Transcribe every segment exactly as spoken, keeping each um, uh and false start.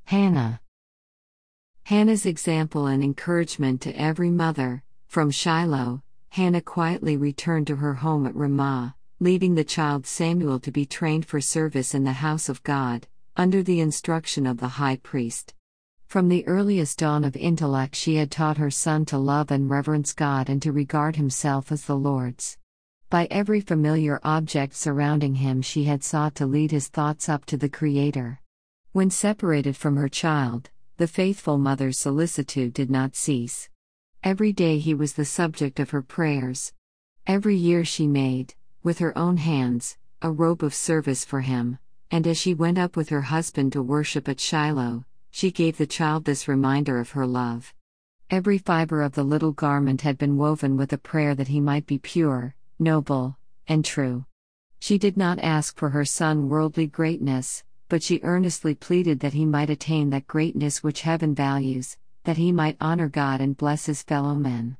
Hannah. Hannah's example and encouragement to every mother. From Shiloh, Hannah quietly returned to her home at Ramah, leaving the child Samuel to be trained for service in the house of God, under the instruction of the high priest. From the earliest dawn of intellect, she had taught her son to love and reverence God and to regard himself as the Lord's. By every familiar object surrounding him, she had sought to lead his thoughts up to the Creator. When separated from her child, the faithful mother's solicitude did not cease. Every day he was the subject of her prayers. Every year she made, with her own hands, a robe of service for him, and as she went up with her husband to worship at Shiloh, she gave the child this reminder of her love. Every fiber of the little garment had been woven with a prayer that he might be pure, noble, and true. She did not ask for her son worldly greatness, but she earnestly pleaded that he might attain that greatness which heaven values, that he might honor God and bless his fellow men.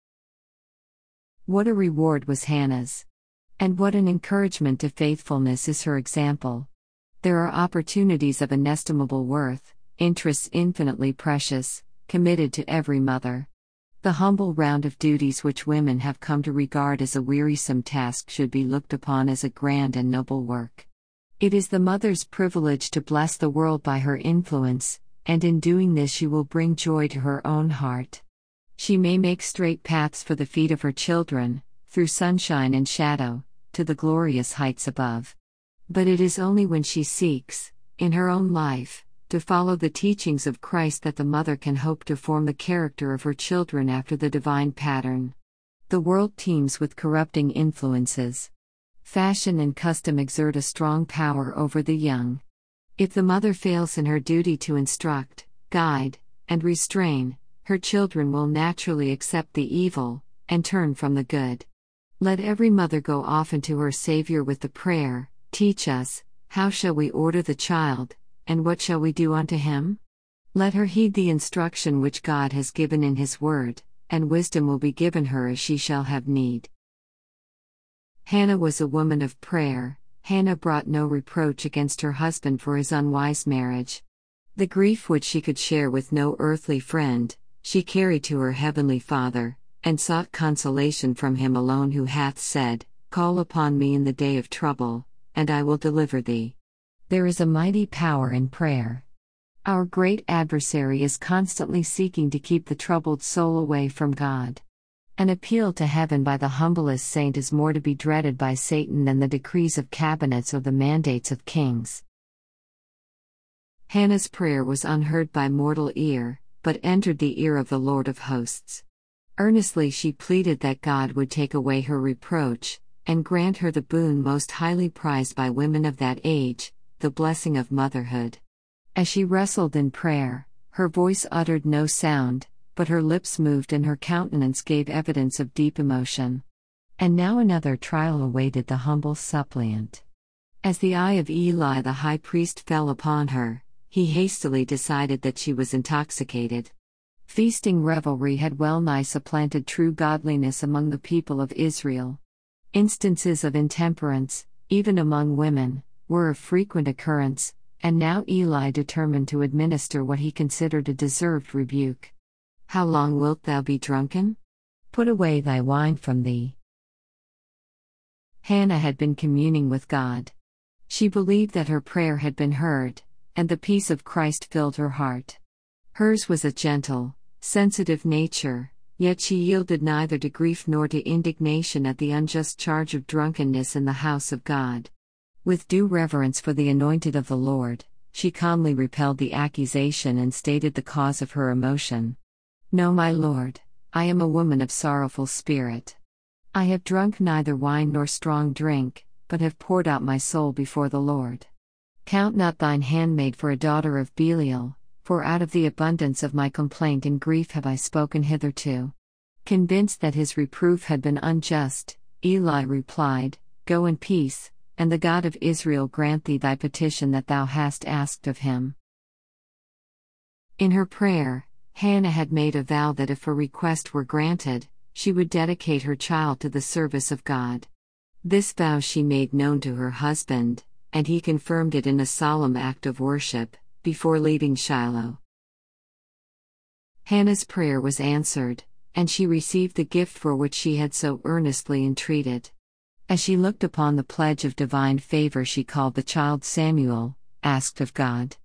What a reward was Hannah's! And what an encouragement to faithfulness is her example! There are opportunities of inestimable worth, interests infinitely precious, committed to every mother. The humble round of duties which women have come to regard as a wearisome task should be looked upon as a grand and noble work. It is the mother's privilege to bless the world by her influence, and in doing this she will bring joy to her own heart. She may make straight paths for the feet of her children, through sunshine and shadow, to the glorious heights above. But it is only when she seeks, in her own life, to follow the teachings of Christ that the mother can hope to form the character of her children after the divine pattern. The world teems with corrupting influences. Fashion and custom exert a strong power over the young. If the mother fails in her duty to instruct, guide, and restrain, her children will naturally accept the evil, and turn from the good. Let every mother go often to her Savior with the prayer, "Teach us, how shall we order the child, and what shall we do unto him?" Let her heed the instruction which God has given in His Word, and wisdom will be given her as she shall have need. Hannah was a woman of prayer. Hannah brought no reproach against her husband for his unwise marriage. The grief which she could share with no earthly friend, she carried to her heavenly Father, and sought consolation from Him alone who hath said, "Call upon me in the day of trouble, and I will deliver thee." There is a mighty power in prayer. Our great adversary is constantly seeking to keep the troubled soul away from God. An appeal to heaven by the humblest saint is more to be dreaded by Satan than the decrees of cabinets or the mandates of kings. Hannah's prayer was unheard by mortal ear, but entered the ear of the Lord of hosts. Earnestly she pleaded that God would take away her reproach, and grant her the boon most highly prized by women of that age, the blessing of motherhood. As she wrestled in prayer, her voice uttered no sound, but her lips moved and her countenance gave evidence of deep emotion. And now another trial awaited the humble suppliant. As the eye of Eli the high priest fell upon her, he hastily decided that she was intoxicated. Feasting revelry had well nigh supplanted true godliness among the people of Israel. Instances of intemperance, even among women, were of frequent occurrence, and now Eli determined to administer what he considered a deserved rebuke. "How long wilt thou be drunken? Put away thy wine from thee." Hannah had been communing with God. She believed that her prayer had been heard, and the peace of Christ filled her heart. Hers was a gentle, sensitive nature, yet she yielded neither to grief nor to indignation at the unjust charge of drunkenness in the house of God. With due reverence for the anointed of the Lord, she calmly repelled the accusation and stated the cause of her emotion. "No, my Lord, I am a woman of sorrowful spirit. I have drunk neither wine nor strong drink, but have poured out my soul before the Lord. Count not thine handmaid for a daughter of Belial, for out of the abundance of my complaint and grief have I spoken hitherto." Convinced that his reproof had been unjust, Eli replied, "Go in peace, and the God of Israel grant thee thy petition that thou hast asked of him." In her prayer, Hannah had made a vow that if her request were granted, she would dedicate her child to the service of God. This vow she made known to her husband, and he confirmed it in a solemn act of worship, before leaving Shiloh. Hannah's prayer was answered, and she received the gift for which she had so earnestly entreated. As she looked upon the pledge of divine favor, she called the child Samuel, asked of God.